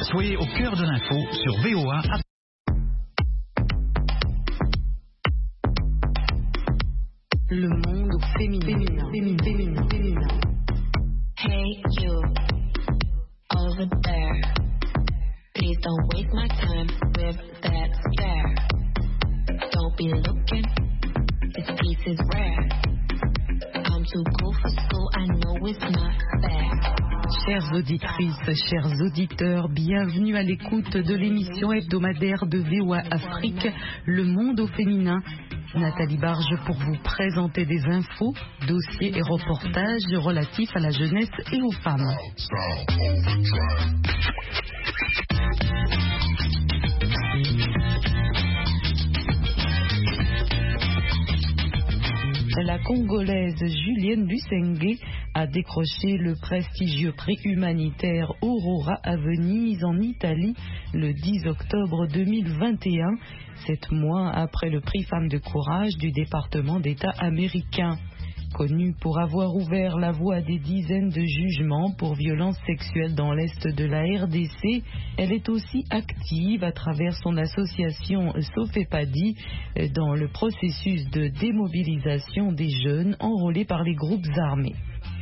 Soyez au cœur de l'info sur VOA. Le monde féminin. Hey you, over there. Please don't waste my time with that stare. Don't be looking, this piece is rare. I'm too cool for school, I know it's not fair. Chères auditrices, chers auditeurs, bienvenue à l'écoute de l'émission hebdomadaire de VOA Afrique, Le Monde au féminin. Nathalie Barge pour vous présenter des infos, dossiers et reportages relatifs à la jeunesse et aux femmes. La Congolaise Julienne Lusengue a décroché le prestigieux prix humanitaire Aurora à Venise en Italie le 10 octobre 2021, 7 mois après le prix Femme de courage du département d'État américain. Connue pour avoir ouvert la voie à des dizaines de jugements pour violences sexuelles dans l'Est de la RDC, elle est aussi active à travers son association Sofepadi dans le processus de démobilisation des jeunes enrôlés par les groupes armés.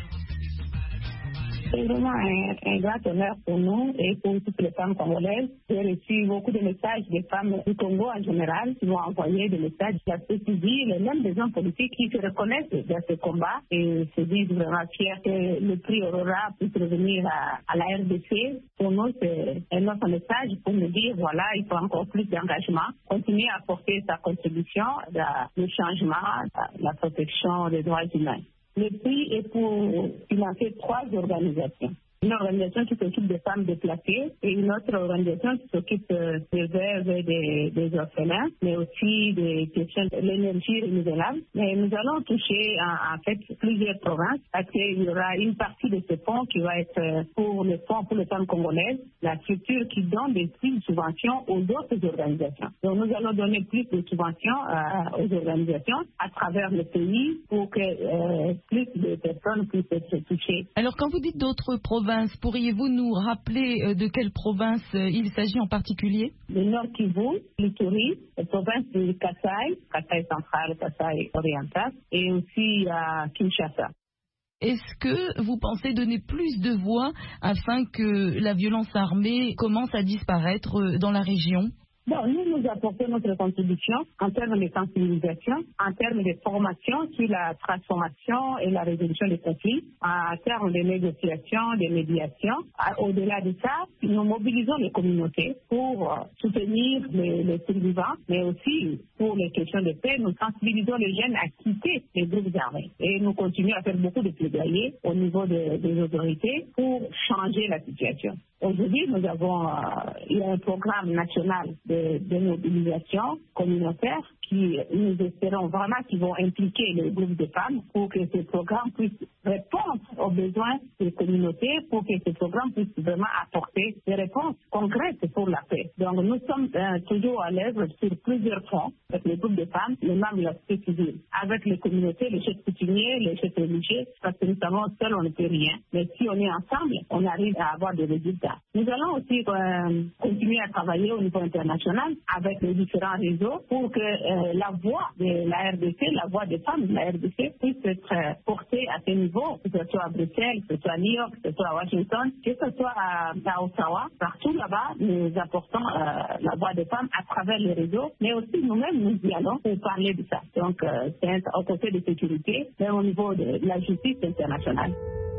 C'est vraiment un grand honneur pour nous et pour toutes les femmes congolaises. J'ai reçu beaucoup de messages des femmes du Congo en général qui m'ont envoyé des messages de la société civile et même des gens politiques qui se reconnaissent dans ce combat et se disent vraiment fiers que le prix Aurora puisse revenir à la RDC. Pour nous, c'est un autre message pour nous dire voilà, il faut encore plus d'engagement, continuer à apporter sa contribution dans le changement, dans la protection des droits humains. Le prix est pour financer 3 organisations. Une organisation qui s'occupe des femmes déplacées et une autre organisation qui s'occupe des veuves et des orphelins, mais aussi des questions de l'énergie renouvelable. Mais nous allons toucher en fait plusieurs provinces parce qu'il y aura une partie de ce fonds qui va être pour le fonds pour les femmes congolaises, la structure qui donne des subventions aux autres organisations. Donc nous allons donner plus de subventions aux organisations à travers le pays pour que plus de personnes puissent être touchées. Alors quand vous dites d'autres provinces, pourriez-vous nous rappeler de quelle province il s'agit en particulier? Le Nord Kivu, l'Ituri, la province de Kasai central, Kasai oriental, et aussi à Kinshasa. Est-ce que vous pensez donner plus de voix afin que la violence armée commence à disparaître dans la région? Bon, nous apportons notre contribution en termes de sensibilisation, en termes de formation sur la transformation et la résolution des conflits, en termes de négociation, de médiation. Au-delà de ça, nous mobilisons les communautés pour soutenir les survivants, mais aussi pour les questions de paix. Nous sensibilisons les jeunes à quitter les groupes armés. Et nous continuons à faire beaucoup de plaidoyer au niveau des autorités pour changer la situation. Aujourd'hui, nous avons il y a un programme national de mobilisation communautaire qui nous espérons vraiment qui vont impliquer les groupes de femmes pour que ce programme puisse répondre aux besoins des communautés, pour que ce programme puisse vraiment apporter des réponses concrètes pour la paix. Donc nous sommes toujours à l'œuvre sur plusieurs fronts avec les groupes de femmes, les membres de la société civile, avec les communautés, les chefs coutumiers, les chefs religieux, parce que nous savons seuls on ne peut rien. Mais si on est ensemble, on arrive à avoir des résultats. Nous allons aussi continuer à travailler au niveau international avec les différents réseaux pour que la voix de la RDC, la voix des femmes de la RDC puisse être portée à ce niveau, que ce soit à Bruxelles, que ce soit à New York, que ce soit à Washington, que ce soit à Ottawa. Partout là-bas, nous apportons la voix des femmes à travers les réseaux, mais aussi nous-mêmes, nous y allons pour parler de ça. Donc, c'est au côté de sécurité, mais au niveau de la justice internationale.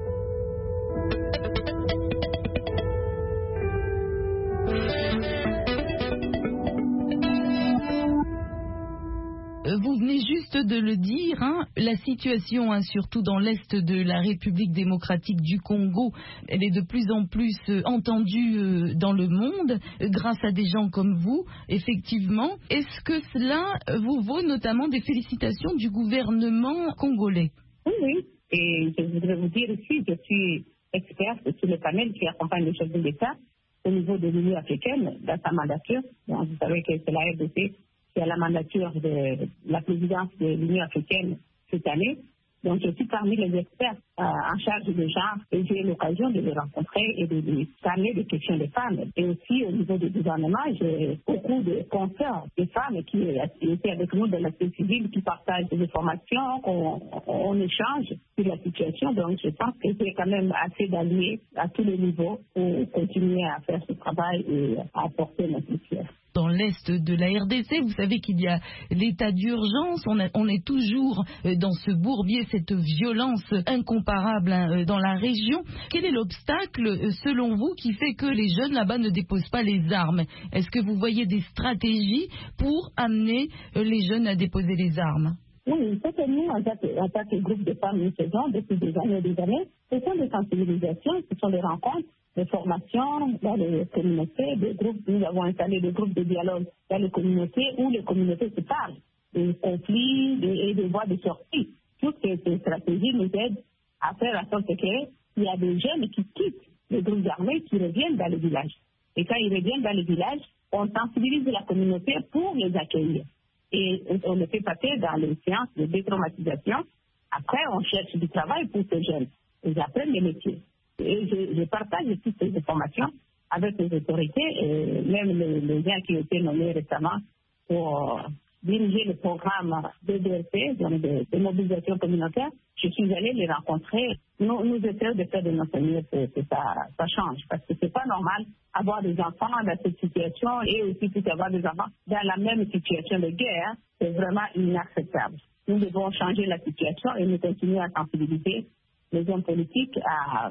Vous venez juste de le dire, la situation, surtout dans l'est de la République démocratique du Congo, elle est de plus en plus entendue dans le monde grâce à des gens comme vous, effectivement. Est-ce que cela vous vaut notamment des félicitations du gouvernement congolais? Oui, et je voudrais vous dire ici, je suis experte sur le panel qui accompagne le chef de l'État au niveau de l'Union africaine dans sa mandature. Donc, vous savez que c'est la RDC qui a la mandature de la présidence de l'Union africaine cette année. Donc, je suis parmi les experts en charge du genre et j'ai eu l'occasion de les rencontrer et de lui parler des questions des femmes. Et aussi, au niveau du gouvernement, j'ai beaucoup de consoeurs de femmes qui étaient avec nous de la société civile, qui partagent des informations, on échange sur la situation. Donc, je pense que c'est quand même assez d'alliés à tous les niveaux pour continuer à faire ce travail et à apporter notre pierre. Dans l'est de la RDC, vous savez qu'il y a l'état d'urgence, on est toujours dans ce bourbier, cette violence incomparable dans la région. Quel est l'obstacle, selon vous, qui fait que les jeunes là-bas ne déposent pas les armes? Est-ce que vous voyez des stratégies pour amener les jeunes à déposer les armes? Oui, ce que nous, en tant que groupe de femmes, nous faisons depuis des années et des années, ce sont des sensibilisations, ce sont des rencontres, des formations dans les communautés, des groupes. Nous avons installé des groupes de dialogue dans les communautés où les communautés se parlent, des conflits et des voies de sortie. Toutes ces stratégies nous aident à faire en sorte qu'il y a des jeunes qui quittent les groupes armés, qui reviennent dans les villages. Et quand ils reviennent dans les villages, on sensibilise la communauté pour les accueillir. Et on le fait passer dans les séances de détraumatisation. Après, on cherche du travail pour ces jeunes. Ils apprennent les métiers. Et je partage toutes ces informations avec les autorités, et même les gens qui ont été nommés récemment pour diriger le programme DDRC, donc de mobilisation communautaire. Je suis allée les rencontrer. Nous essayons de faire de notre mieux pour que ça change, parce que c'est pas normal avoir des enfants dans cette situation et aussi puis avoir des enfants dans la même situation de guerre. C'est vraiment inacceptable. Nous devons changer la situation et nous continuer à sensibiliser les hommes politiques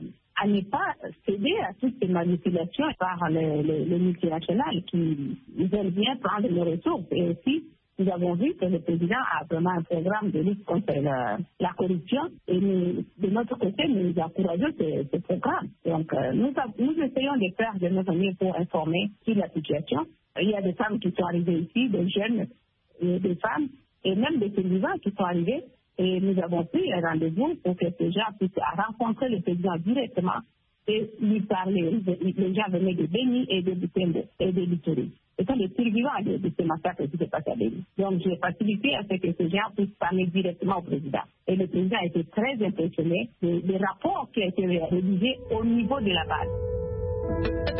à ne pas céder à toutes ces manipulations par les multinationales qui veulent bien prendre nos ressources. Et aussi, nous avons vu que le président a vraiment un programme de lutte contre la corruption et nous, de notre côté, nous encourageons ce programme. Donc, nous essayons de faire de notre mieux pour informer sur la situation. Il y a des femmes qui sont arrivées ici, des jeunes, des femmes et même des survivants qui sont arrivés. Et nous avons pris un rendez-vous pour que ces gens puissent rencontrer le président directement et lui parler. Les gens venaient de Béni et de Butembo et de Lituri. Ce sont les survivants de ces massacres qui se passent à Béni. Donc, j'ai facilité à ce que ces gens puissent parler directement au président. Et le président a été très impressionné des rapports qui ont été réalisés au niveau de la base.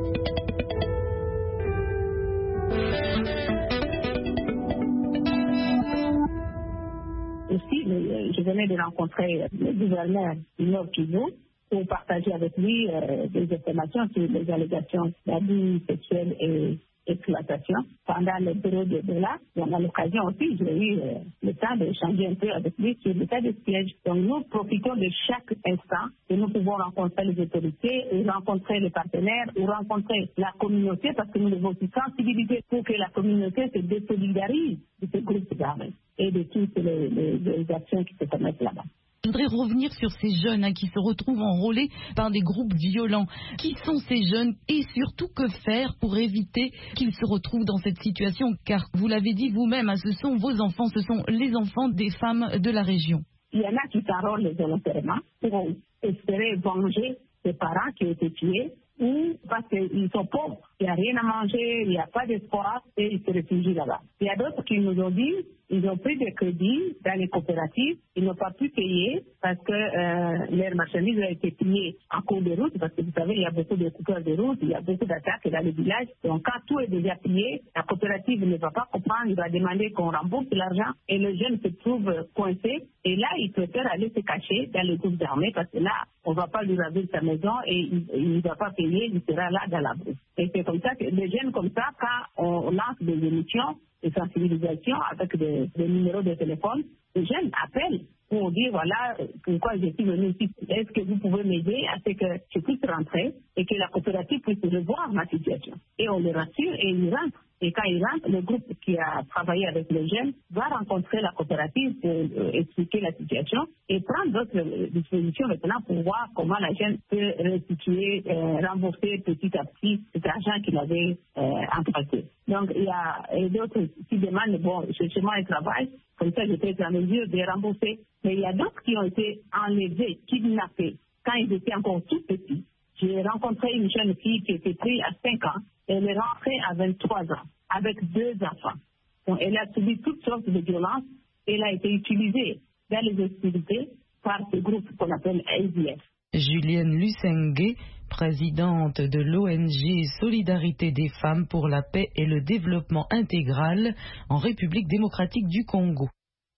Aussi, je venais de rencontrer le gouverneur du Nord Kivu pour partager avec lui des informations sur les allégations d'abus sexuels et exploitation pendant le période de là. Donc, à l'occasion aussi, j'ai eu le temps d'échanger un peu avec lui sur l'état de siège. Donc, nous profitons de chaque instant et nous pouvons rencontrer les autorités, et rencontrer les partenaires, ou rencontrer la communauté, parce que nous devons aussi sensibiliser pour que la communauté se désolidarise de ces groupes d'armées et de toutes les actions qui se commettent là-bas. Je voudrais revenir sur ces jeunes qui se retrouvent enrôlés par des groupes violents. Qui sont ces jeunes et surtout que faire pour éviter qu'ils se retrouvent dans cette situation? Car vous l'avez dit vous-même, ce sont vos enfants, ce sont les enfants des femmes de la région. Il y en a qui s'enrôlent volontairement pour espérer venger ses parents qui ont été tués, ou parce qu'ils sont pauvres, il n'y a rien à manger, il n'y a pas d'espoir et ils se réfugient là-bas. Il y a d'autres qui nous ont dit ils ont pris des crédits dans les coopératives, ils n'ont pas pu payer parce que leurs marchandises ont été pillées en cours de route, parce que vous savez, il y a beaucoup de coupeurs de route, il y a beaucoup d'attaques dans les villages. Donc quand tout est déjà pillé, la coopérative ne va pas comprendre, il va demander qu'on rembourse l'argent et le jeune se trouve coincé. Et là, il préfère aller se cacher dans les groupes armés parce que là, on ne va pas lui ravir sa maison et il ne va pas payer, il sera là dans la brousse. Et c'est comme ça que les jeunes comme ça, quand on lance des émissions de sensibilisation avec des numéros de téléphone, les jeunes appellent pour dire voilà pourquoi je suis venu ici. Est-ce que vous pouvez m'aider à ce que je puisse rentrer et que la coopérative puisse revoir ma situation? Et on les rassure et ils rentrent. Et quand ils rentrent, le groupe qui a travaillé avec les jeunes va rencontrer la coopérative pour expliquer la situation et prendre d'autres dispositions maintenant pour voir comment la jeune peut restituer, rembourser petit à petit cet argent qu'il avait emprunté. Donc, il y a d'autres qui demandent, bon, cherchez-moi un travail, comme ça je peux être en mesure de rembourser. Mais il y a d'autres qui ont été enlevés, kidnappés, quand ils étaient encore tout petits. J'ai rencontré une jeune fille qui était prise à 5 ans. Elle est rentrée à 23 ans, avec 2 enfants. Donc, elle a subi toutes sortes de violences. Elle a été utilisée dans les hostilités par ce groupe qu'on appelle ADF. Julienne Lusengue, présidente de l'ONG Solidarité des femmes pour la paix et le développement intégral en République démocratique du Congo.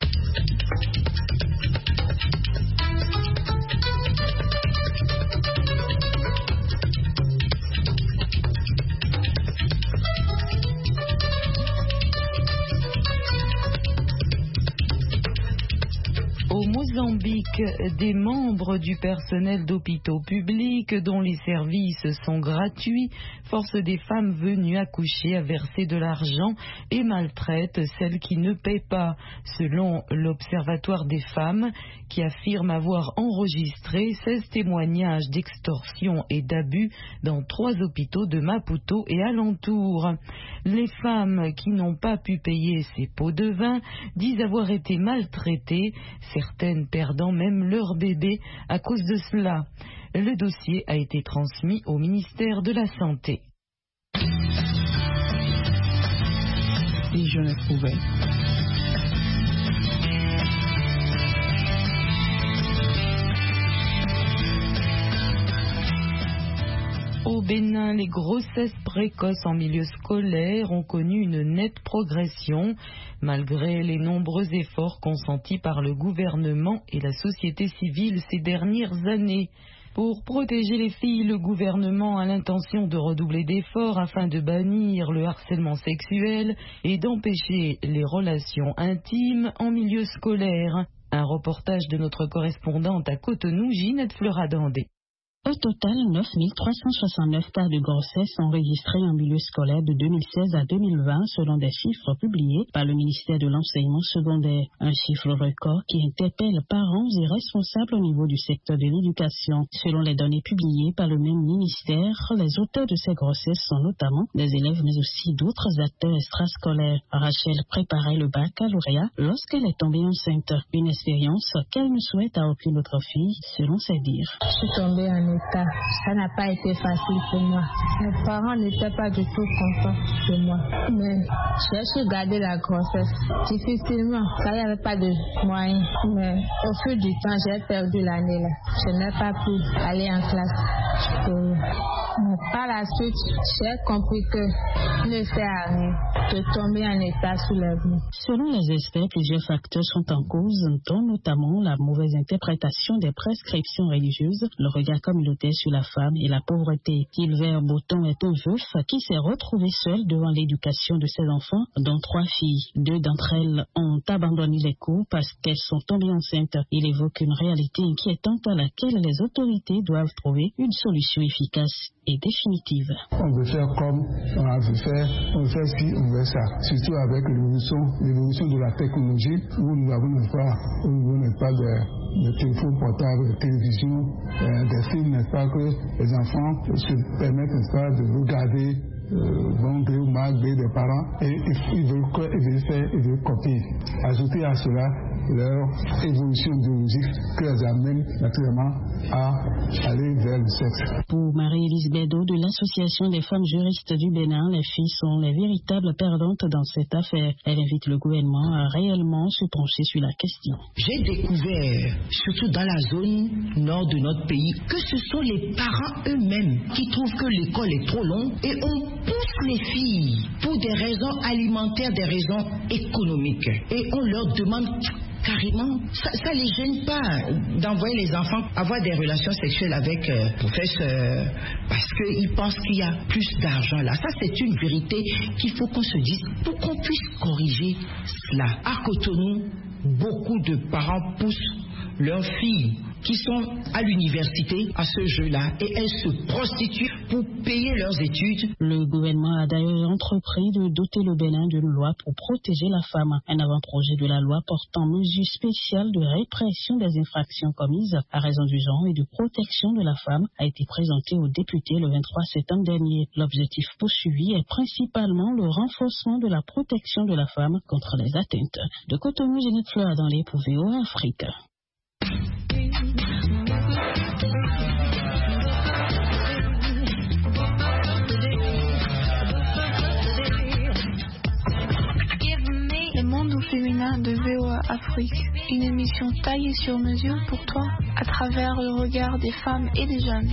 Au Mozambique, des membres du personnel d'hôpitaux publics dont les services sont gratuits forcent des femmes venues accoucher à verser de l'argent et maltraitent celles qui ne paient pas, selon l'Observatoire des femmes qui affirme avoir enregistré 16 témoignages d'extorsion et d'abus dans 3 hôpitaux de Maputo et alentours. Les femmes qui n'ont pas pu payer ces pots de vin disent avoir été maltraitées, certaines perdant même leur bébé à cause de cela. Le dossier a été transmis au ministère de la Santé. Et je ne pouvais. Au Bénin, les grossesses précoces en milieu scolaire ont connu une nette progression, malgré les nombreux efforts consentis par le gouvernement et la société civile ces dernières années. Pour protéger les filles, le gouvernement a l'intention de redoubler d'efforts afin de bannir le harcèlement sexuel et d'empêcher les relations intimes en milieu scolaire. Un reportage de notre correspondante à Cotonou, Ginette Fleuradandé. Au total, 9 369 cas de grossesse enregistrés en milieu scolaire de 2016 à 2020 selon des chiffres publiés par le ministère de l'enseignement secondaire. Un chiffre record qui interpelle parents et responsables au niveau du secteur de l'éducation. Selon les données publiées par le même ministère, les auteurs de ces grossesses sont notamment des élèves mais aussi d'autres acteurs extrascolaires. Rachel préparait le baccalauréat lorsqu'elle est tombée enceinte. Une expérience qu'elle ne souhaite à aucune autre fille, selon ses dires. Je suis tombée en état. Ça n'a pas été facile pour moi. Mes parents n'étaient pas du tout contents de moi. Mais j'ai su garder la grossesse difficilement, car il n'y avait pas de moyens. Mais au fil du temps, j'ai perdu l'année là. Je n'ai pas pu aller en classe. Mais par la suite, j'ai compris que ne sert à rien de tomber en état soulèvement. Selon les experts, plusieurs facteurs sont en cause, dont notamment la mauvaise interprétation des prescriptions religieuses, le regard communautaire sur la femme et la pauvreté. Gilbert Botton est un veuf qui s'est retrouvé seul devant l'éducation de ses enfants, dont 3 filles. 2 d'entre elles ont abandonné les cours parce qu'elles sont tombées enceintes. Il évoque une réalité inquiétante à laquelle les autorités doivent trouver une solution efficace et définitive. On veut faire comme on a vu faire, on veut faire ci, on veut ça. Surtout avec l'évolution de la technologie, où nous n'avons pas de téléphone portable, de télévision, des films, n'est-ce pas, que les enfants se permettent, n'est-ce pas, de regarder bon gré ou mal gré des parents, et ils veulent copier. Ajouter à cela leur évolution biologique qui les amène naturellement à aller vers le sexe. Pour Marie-Élise Bédo de l'Association des femmes juristes du Bénin, les filles sont les véritables perdantes dans cette affaire. Elle invite le gouvernement à réellement se pencher sur la question. J'ai découvert, surtout dans la zone nord de notre pays, que ce sont les parents eux-mêmes qui trouvent que l'école est trop longue et on pousse les filles pour des raisons alimentaires, des raisons économiques. Et on leur demande carrément, ça les gêne pas d'envoyer les enfants avoir des relations sexuelles avec professeurs parce qu'ils pensent qu'il y a plus d'argent là. Ça, c'est une vérité qu'il faut qu'on se dise pour qu'on puisse corriger cela. À Cotonou, beaucoup de parents poussent leurs filles qui sont à l'université à ce jeu-là et elles se prostituent pour payer leurs études. Le gouvernement a d'ailleurs entrepris de doter le Bénin d'une loi pour protéger la femme. Un avant-projet de la loi portant mesures spéciales de répression des infractions commises à raison du genre et de protection de la femme a été présenté aux députés le 23 septembre dernier. L'objectif poursuivi est principalement le renforcement de la protection de la femme contre les atteintes. De Cotonou, Ginette Fleuradandé pour VOA Afrique. Le monde féminin quotidien de VOA Afrique, une émission taillée sur mesure pour toi à travers le regard des femmes et des jeunes.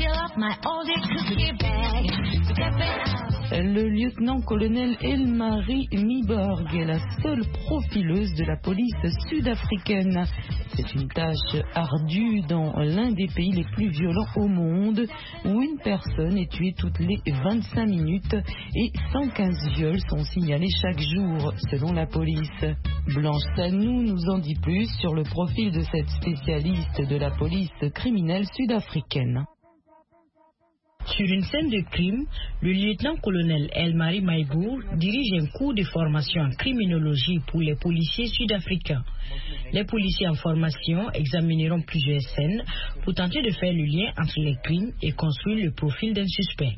Le lieutenant-colonel Elmarie Miborg est la seule profileuse de la police sud-africaine. C'est une tâche ardue dans l'un des pays les plus violents au monde, où une personne est tuée toutes les 25 minutes et 115 viols sont signalés chaque jour, selon la police. Blanche Sanou nous en dit plus sur le profil de cette spécialiste de la police criminelle sud-africaine. Sur une scène de crime, le lieutenant-colonel Elmarie Maïbour dirige un cours de formation en criminologie pour les policiers sud-africains. Les policiers en formation examineront plusieurs scènes pour tenter de faire le lien entre les crimes et construire le profil d'un suspect.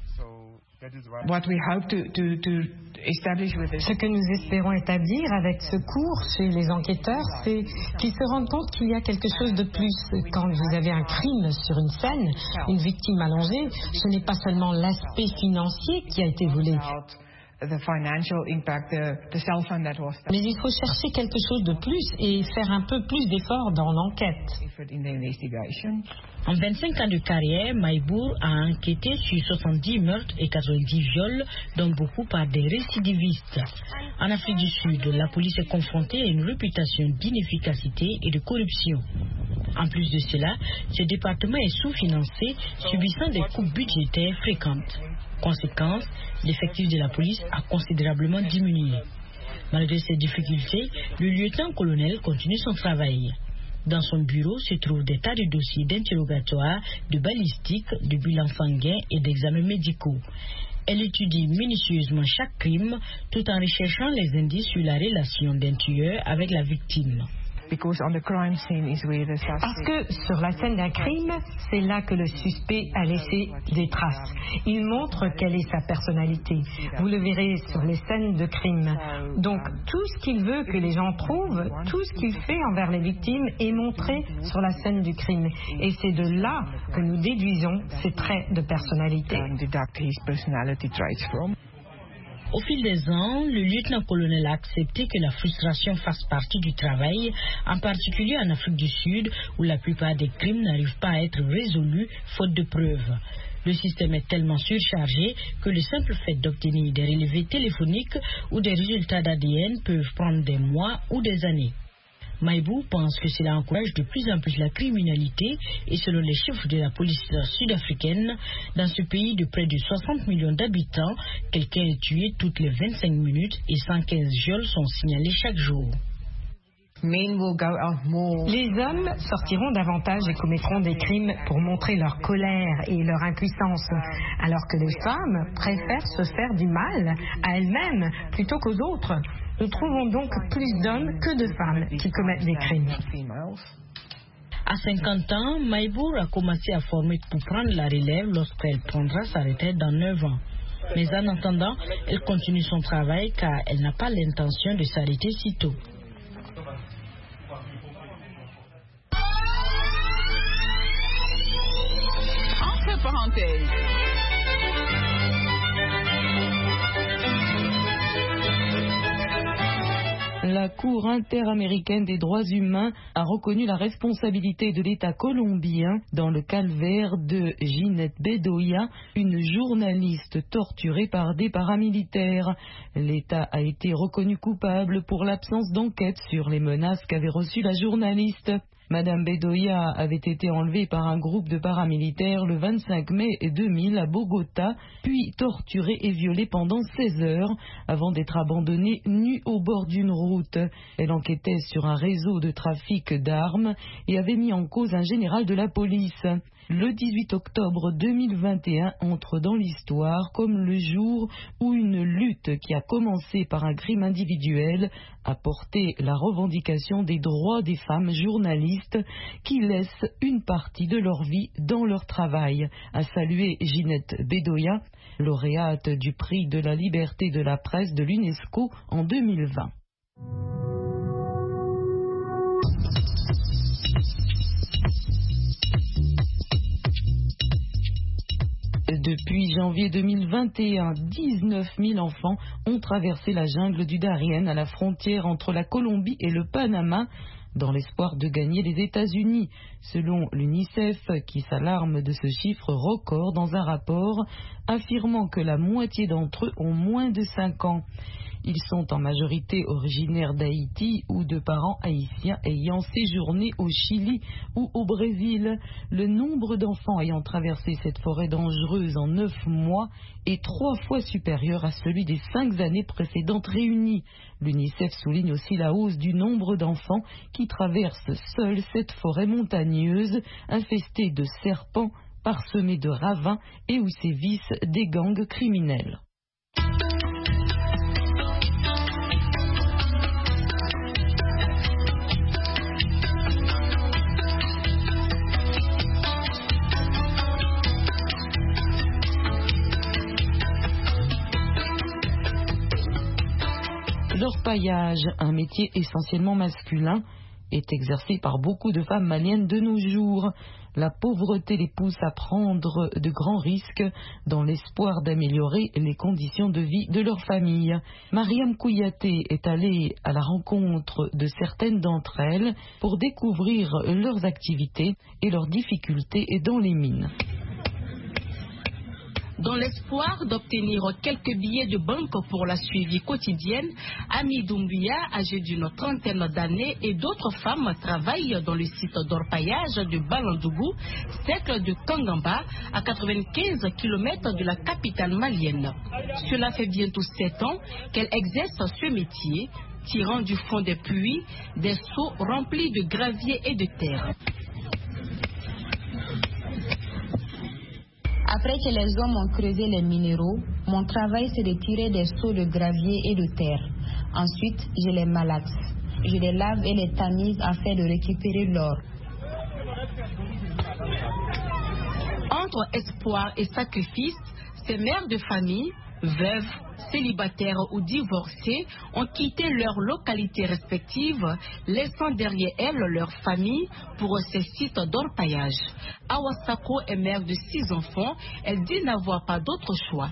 Ce que nous espérons établir avec ce cours chez les enquêteurs, c'est qu'ils se rendent compte qu'il y a quelque chose de plus. Quand vous avez un crime sur une scène, une victime allongée, ce n'est pas seulement l'aspect financier qui a été volé. Mais il faut chercher quelque chose de plus et faire un peu plus d'efforts dans l'enquête. En 25 ans de carrière, Maïbour a enquêté sur 70 meurtres et 90 viols, dont beaucoup par des récidivistes. En Afrique du Sud, la police est confrontée à une réputation d'inefficacité et de corruption. En plus de cela, ce département est sous-financé, subissant des coupes budgétaires fréquentes. Conséquence, l'effectif de la police a considérablement diminué. Malgré ces difficultés, le lieutenant-colonel continue son travail. Dans son bureau se trouvent des tas de dossiers d'interrogatoire, de balistique, de bilans sanguins et d'examens médicaux. Elle étudie minutieusement chaque crime tout en recherchant les indices sur la relation d'un tueur avec la victime. Parce que sur la scène d'un crime, c'est là que le suspect a laissé des traces. Il montre quelle est sa personnalité. Vous le verrez sur les scènes de crime. Donc tout ce qu'il veut que les gens trouvent, tout ce qu'il fait envers les victimes est montré sur la scène du crime. Et c'est de là que nous déduisons ses traits de personnalité. Au fil des ans, le lieutenant-colonel a accepté que la frustration fasse partie du travail, en particulier en Afrique du Sud, où la plupart des crimes n'arrivent pas à être résolus faute de preuves. Le système est tellement surchargé que le simple fait d'obtenir des relevés téléphoniques ou des résultats d'ADN peuvent prendre des mois ou des années. Maïbour pense que cela encourage de plus en plus la criminalité et selon les chiffres de la police sud-africaine, dans ce pays de près de 60 millions d'habitants, quelqu'un est tué toutes les 25 minutes et 115 viols sont signalés chaque jour. Les hommes sortiront davantage et commettront des crimes pour montrer leur colère et leur impuissance, alors que les femmes préfèrent se faire du mal à elles-mêmes plutôt qu'aux autres. Nous trouvons donc plus d'hommes que de femmes qui commettent des crimes. À 50 ans, Maïbour a commencé à former pour prendre la relève lorsqu'elle prendra sa retraite dans 9 ans. Mais en attendant, elle continue son travail car elle n'a pas l'intention de s'arrêter si tôt. Entre parenthèses. La Cour interaméricaine des droits humains a reconnu la responsabilité de l'État colombien dans le calvaire de Ginette Bedoya, une journaliste torturée par des paramilitaires. L'État a été reconnu coupable pour l'absence d'enquête sur les menaces qu'avait reçues la journaliste. Madame Bedoya avait été enlevée par un groupe de paramilitaires le 25 mai 2000 à Bogota, puis torturée et violée pendant 16 heures avant d'être abandonnée nue au bord d'une route. Elle enquêtait sur un réseau de trafic d'armes et avait mis en cause un général de la police. Le 18 octobre 2021 entre dans l'histoire comme le jour où une lutte qui a commencé par un crime individuel a porté la revendication des droits des femmes journalistes qui laissent une partie de leur vie dans leur travail, a salué Ginette Bedoya, lauréate du prix de la liberté de la presse de l'UNESCO en 2020. Depuis janvier 2021, 19 000 enfants ont traversé la jungle du Darien à la frontière entre la Colombie et le Panama dans l'espoir de gagner les États-Unis, selon l'UNICEF qui s'alarme de ce chiffre record dans un rapport affirmant que la moitié d'entre eux ont moins de 5 ans. Ils sont en majorité originaires d'Haïti ou de parents haïtiens ayant séjourné au Chili ou au Brésil. Le nombre d'enfants ayant traversé cette forêt dangereuse en 9 mois est 3 fois supérieur à celui des 5 années précédentes réunies. L'UNICEF souligne aussi la hausse du nombre d'enfants qui traversent seuls cette forêt montagneuse infestée de serpents, parsemée de ravins et où sévissent des gangs criminels. L'orpaillage, un métier essentiellement masculin, est exercé par beaucoup de femmes maliennes de nos jours. La pauvreté les pousse à prendre de grands risques dans l'espoir d'améliorer les conditions de vie de leur famille. Mariam Kouyaté est allée à la rencontre de certaines d'entre elles pour découvrir leurs activités et leurs difficultés dans les mines. Dans l'espoir d'obtenir quelques billets de banque pour la suivi quotidienne, Ami Doumbia, âgée d'une trentaine d'années, et d'autres femmes travaillent dans le site d'orpaillage de Balandougou, cercle de Kangamba, à 95 km de la capitale malienne. Cela fait bientôt 7 ans qu'elle exerce ce métier, tirant du fond des puits des seaux remplis de gravier et de terre. Après que les hommes ont creusé les minéraux, mon travail c'est de tirer des seaux de gravier et de terre. Ensuite, je les malaxe. Je les lave et les tamise afin de récupérer l'or. Entre espoir et sacrifice, ces mères de famille, veuves, célibataires ou divorcées, ont quitté leurs localités respectives, laissant derrière elles leur famille pour ces sites d'orpaillage. Awasako est mère de 6 enfants. Elle dit n'avoir pas d'autre choix.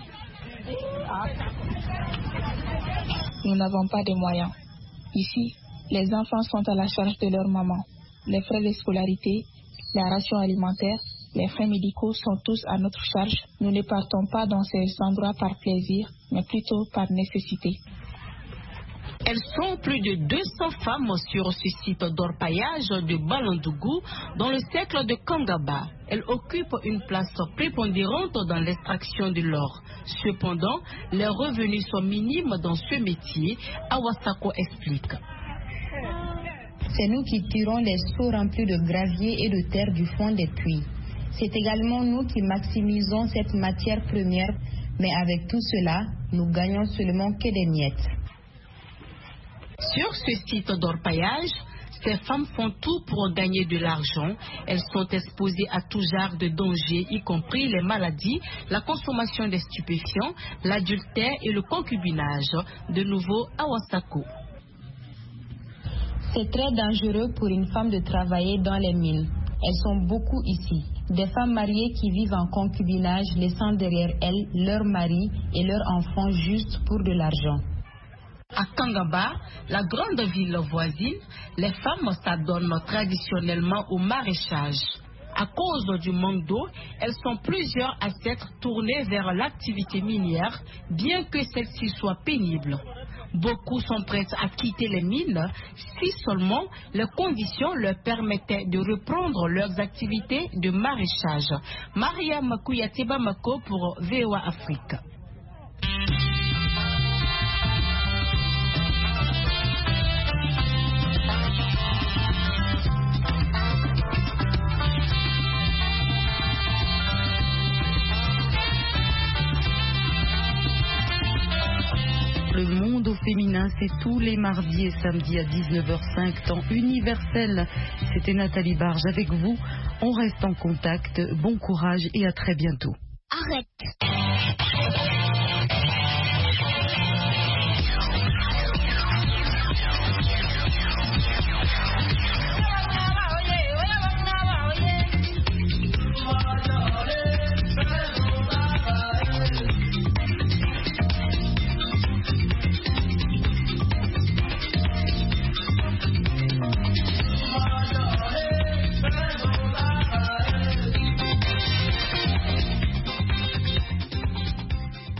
Nous n'avons pas de moyens. Ici, les enfants sont à la charge de leur maman. Les frais de scolarité, la ration alimentaire, les frais médicaux sont tous à notre charge. Nous ne partons pas dans ces endroits par plaisir, mais plutôt par nécessité. Elles sont plus de 200 femmes sur ce site d'orpaillage de Balandougou, dans le cercle de Kangaba. Elles occupent une place prépondérante dans l'extraction de l'or. Cependant, les revenus sont minimes dans ce métier, Awasako explique. C'est nous qui tirons les seaux remplis de gravier et de terre du fond des puits. C'est également nous qui maximisons cette matière première, mais avec tout cela, nous gagnons seulement que des miettes. Sur ce site d'orpaillage, ces femmes font tout pour gagner de l'argent. Elles sont exposées à tout genre de dangers, y compris les maladies, la consommation des stupéfiants, l'adultère et le concubinage. De nouveau, Awasako. C'est très dangereux pour une femme de travailler dans les mines. Elles sont beaucoup ici. Des femmes mariées qui vivent en concubinage, laissant derrière elles leur mari et leurs enfants juste pour de l'argent. À Kangaba, la grande ville voisine, les femmes s'adonnent traditionnellement au maraîchage. À cause du manque d'eau, elles sont plusieurs à s'être tournées vers l'activité minière, bien que celle-ci soit pénible. Beaucoup sont prêtes à quitter les mines si seulement les conditions leur permettaient de reprendre leurs activités de maraîchage. Mariam Kouyaté Bamako pour VOA Afrique. Le monde au féminin, c'est tous les mardis et samedis à 19h05, temps universel. C'était Nathalie Barge avec vous. On reste en contact. Bon courage et à très bientôt. Arrête.